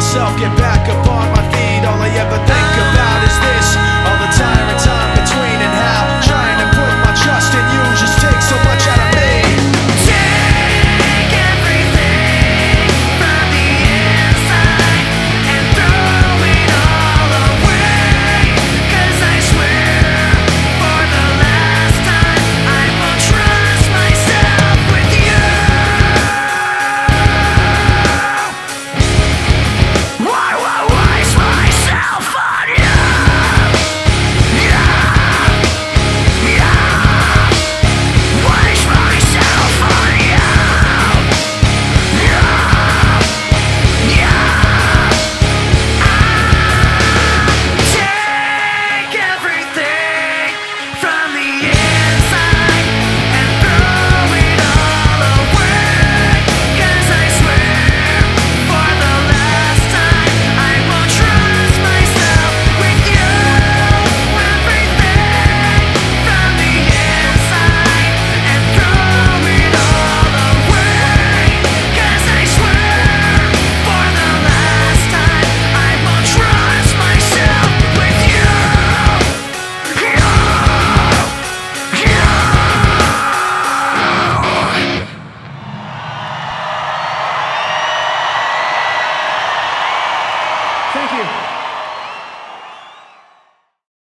myself get back up on my feet. All I ever think about is this, all the time and time between, and how trying to put my trust in you just takes so much out of me. Take everything from the inside and throw it all away, 'cause I swear for the last time I won't trust myself with you. I will waste myself on you. Waste myself on you. Take everything from the inside and throw it all away, 'cause I swear for the last time I won't trust myself with you. Everything from the inside and throw it all away, 'cause I swear for the last time I won't trust myself with you. Thank you.